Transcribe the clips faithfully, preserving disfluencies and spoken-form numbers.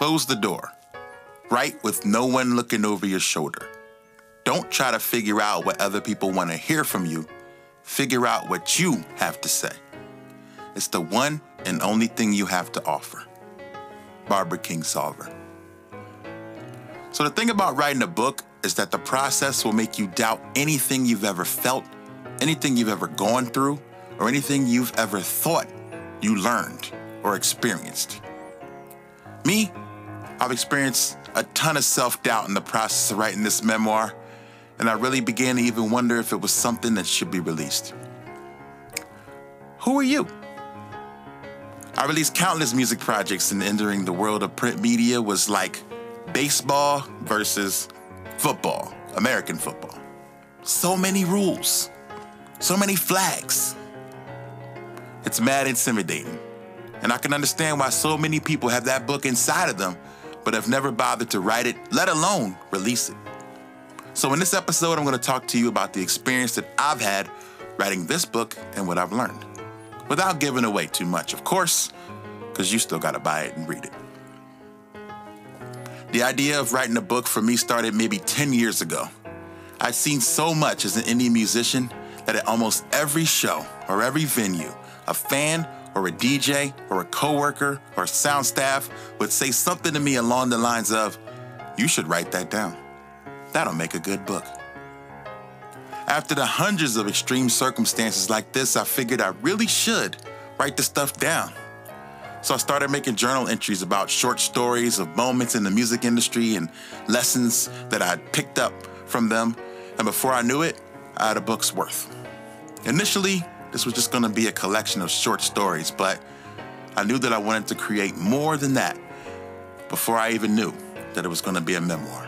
Close the door. Write with no one looking over your shoulder. Don't try to figure out what other people want to hear from you. Figure out what you have to say. It's the one and only thing you have to offer. Barbara Kingsolver. So the thing about writing a book is that the process will make you doubt anything you've ever felt, anything you've ever gone through, or anything you've ever thought you learned or experienced. Me, I've experienced a ton of self-doubt in the process of writing this memoir, and I really began to even wonder if it was something that should be released. Who are you? I released countless music projects, and entering the world of print media was like baseball versus football, American football. So many rules, so many flags. It's mad intimidating. And I can understand why so many people have that book inside of them, but have never bothered to write it, let alone release it. So in this episode, I'm going to talk to you about the experience that I've had writing this book and what I've learned, without giving away too much, of course, because you still got to buy it and read it. The idea of writing a book for me started maybe ten years ago. I'd seen so much as an indie musician that at almost every show or every venue, a fan or a D J or a coworker or sound staff would say something to me along the lines of, "You should write that down. That'll make a good book." After the hundreds of extreme circumstances like this, I figured I really should write the stuff down. So I started making journal entries about short stories of moments in the music industry and lessons that I'd picked up from them. And before I knew it, I had a book's worth. Initially, this was just going to be a collection of short stories, but I knew that I wanted to create more than that before I even knew that it was going to be a memoir.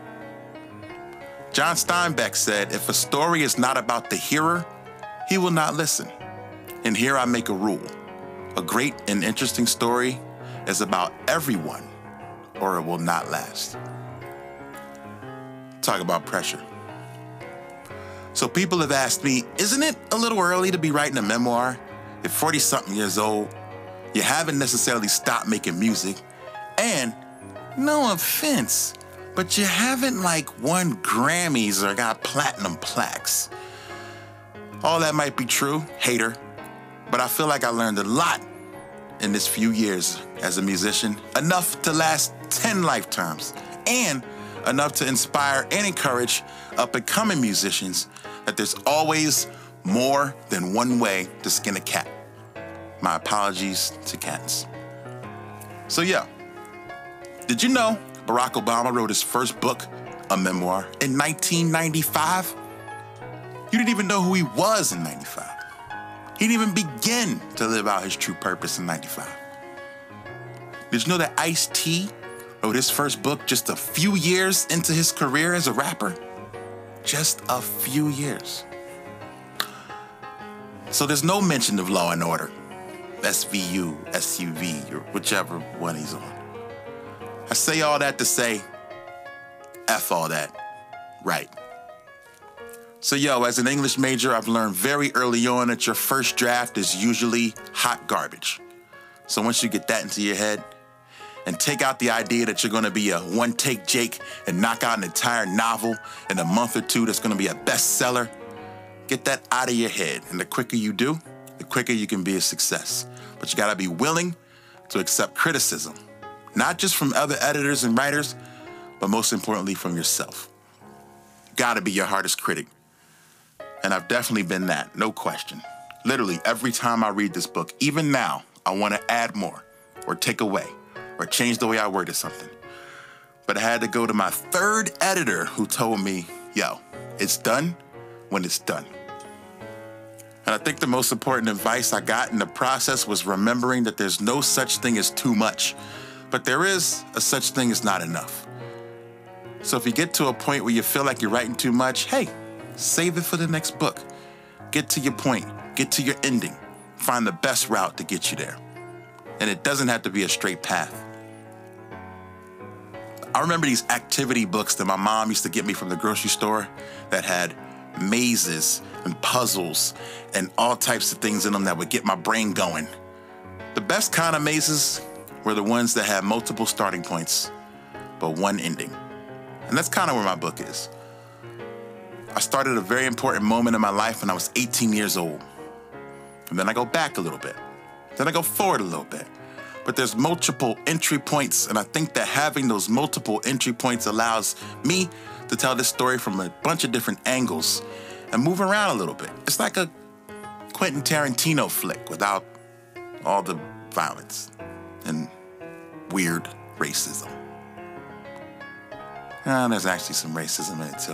John Steinbeck said, "If a story is not about the hearer, he will not listen." And here I make a rule. A great and interesting story is about everyone, or it will not last. Talk about pressure. So people have asked me, isn't it a little early to be writing a memoir? At forty-something years old, you haven't necessarily stopped making music, and no offense, but you haven't like won Grammys or got platinum plaques. All that might be true, hater, but I feel like I learned a lot in this few years as a musician, enough to last ten lifetimes, and enough to inspire and encourage up-and-coming musicians that there's always more than one way to skin a cat. My apologies to cats. So yeah, did you know Barack Obama wrote his first book, a memoir, in nineteen ninety-five? You didn't even know who he was in ninety-five. He didn't even begin to live out his true purpose in ninety-five. Did you know that Ice-T wrote his first book just a few years into his career as a rapper? Just a few years. So there's no mention of Law and Order, S V U, S U V, or whichever one he's on. I say all that to say, F all that, right. So yo, as an English major, I've learned very early on that your first draft is usually hot garbage. So once you get that into your head, and take out the idea that you're gonna be a one-take Jake and knock out an entire novel in a month or two that's gonna be a bestseller, get that out of your head. And the quicker you do, the quicker you can be a success. But you gotta be willing to accept criticism, not just from other editors and writers, but most importantly from yourself. You gotta be your hardest critic. And I've definitely been that, no question. Literally every time I read this book, even now, I wanna add more or take away, or change the way I worded something. But I had to go to my third editor who told me, yo, it's done when it's done. And I think the most important advice I got in the process was remembering that there's no such thing as too much, but there is a such thing as not enough. So if you get to a point where you feel like you're writing too much, hey, save it for the next book. Get to your point, get to your ending, find the best route to get you there. And it doesn't have to be a straight path. I remember these activity books that my mom used to get me from the grocery store that had mazes and puzzles and all types of things in them that would get my brain going. The best kind of mazes were the ones that had multiple starting points, but one ending. And that's kind of where my book is. I started a very important moment in my life when I was eighteen years old. And then I go back a little bit. Then I go forward a little bit. But there's multiple entry points, and I think that having those multiple entry points allows me to tell this story from a bunch of different angles and move around a little bit. It's like a Quentin Tarantino flick without all the violence and weird racism. Uh, there's actually some racism in it too.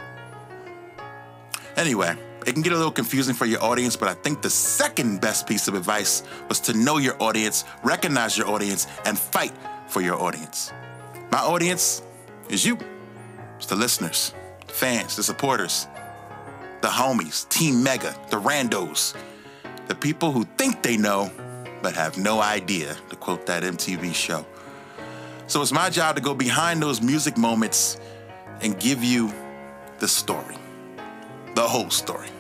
Anyway, it can get a little confusing for your audience, but I think the second best piece of advice was to know your audience, recognize your audience, and fight for your audience. My audience is you. It's the listeners, the fans, the supporters, the homies, Team Mega, the randos, the people who think they know but have no idea, to quote that M T V show. So it's my job to go behind those music moments and give you the story, the whole story.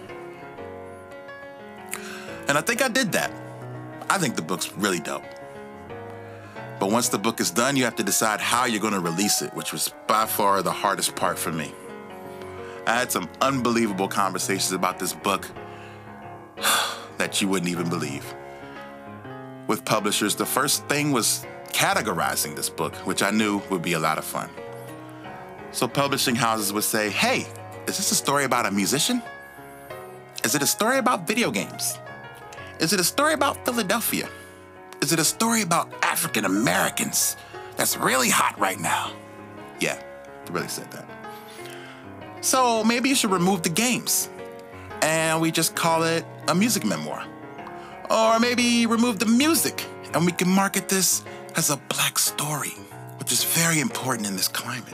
And I think I did that. I think the book's really dope. But once the book is done, you have to decide how you're going to release it, which was by far the hardest part for me. I had some unbelievable conversations about this book that you wouldn't even believe. With publishers, the first thing was categorizing this book, which I knew would be a lot of fun. So publishing houses would say, hey, is this a story about a musician? Is it a story about video games? Is it a story about Philadelphia? Is it a story about African Americans that's really hot right now? Yeah, they really said that. So maybe you should remove the games and we just call it a music memoir. Or maybe remove the music and we can market this as a black story, which is very important in this climate.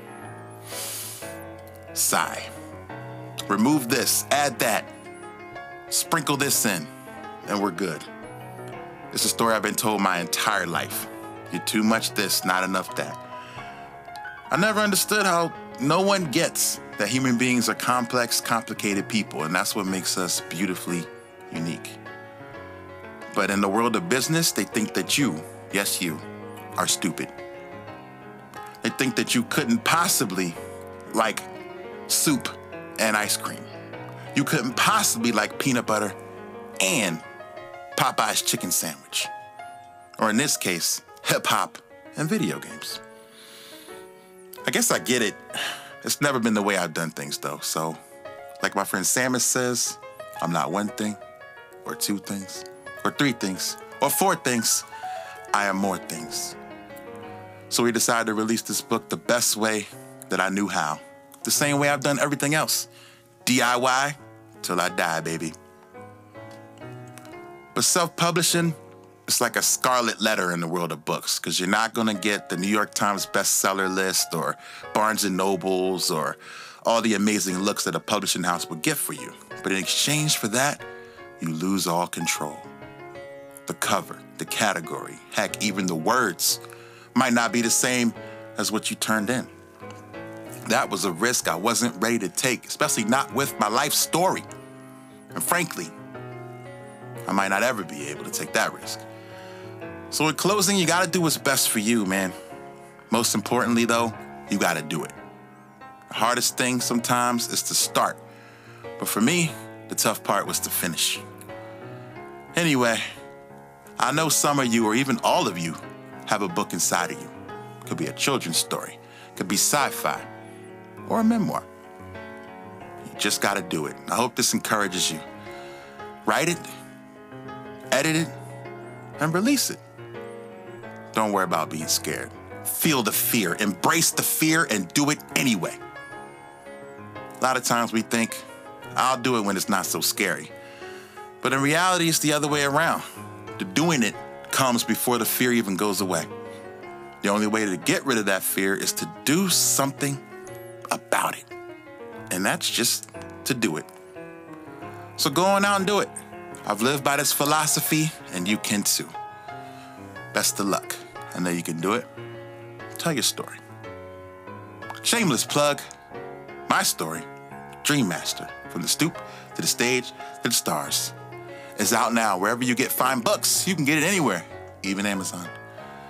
Sigh. Remove this, add that, sprinkle this in, and we're good. It's a story I've been told my entire life. You're too much this, not enough that. I never understood how no one gets that human beings are complex, complicated people, and that's what makes us beautifully unique. But in the world of business, they think that you, yes you, are stupid. They think that you couldn't possibly like soup and ice cream. You couldn't possibly like peanut butter and Popeye's chicken sandwich. Or in this case, hip hop and video games. I guess I get it. It's never been the way I've done things though. So like my friend Samus says, I'm not one thing or two things or three things or four things. I am more things. So we decided to release this book the best way that I knew how. The same way I've done everything else. D I Y till I die, baby. But self-publishing, it's like a scarlet letter in the world of books because you're not going to get the New York Times bestseller list or Barnes and Nobles or all the amazing looks that a publishing house would get for you. But in exchange for that, you lose all control. The cover, the category, heck, even the words might not be the same as what you turned in. That was a risk I wasn't ready to take, especially not with my life story. And frankly, I might not ever be able to take that risk. So in closing, you gotta do what's best for you, man. Most importantly though, you gotta do it. The hardest thing sometimes is to start. But for me, the tough part was to finish. Anyway, I know some of you, or even all of you, have a book inside of you. It could be a children's story, it could be sci-fi, or a memoir. You just gotta do it. I hope this encourages you. Write it, edit it, and release it. Don't worry about being scared. Feel the fear, embrace the fear, and do it anyway. A lot of times we think, I'll do it when it's not so scary. But in reality, it's the other way around. The doing it comes before the fear even goes away. The only way to get rid of that fear is to do something about it. And that's just to do it. So go on out and do it. I've lived by this philosophy, and you can too. Best of luck. I know you can do it. Tell your story. Shameless plug. My story, Dream Master, from the stoop to the stage to the stars, is out now wherever you get fine books. You can get it anywhere, even Amazon.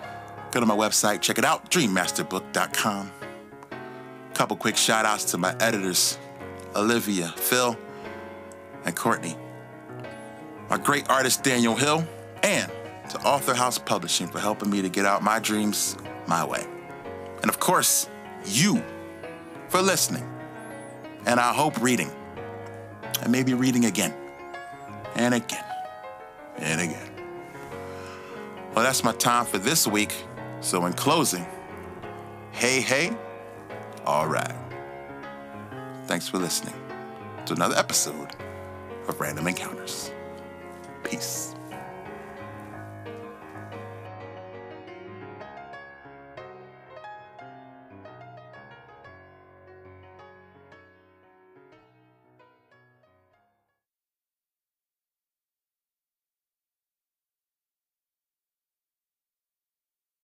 Go to my website, check it out, dream master book dot com. Couple quick shout outs to my editors, Olivia, Phil, and Courtney. My great artist, Daniel Hill, and to Author House Publishing for helping me to get out my dreams my way. And of course, you for listening. And I hope reading. And maybe reading again. And again. And again. Well, that's my time for this week. So in closing, hey, hey, all right. Thanks for listening to another episode of Random Encounters. Peace.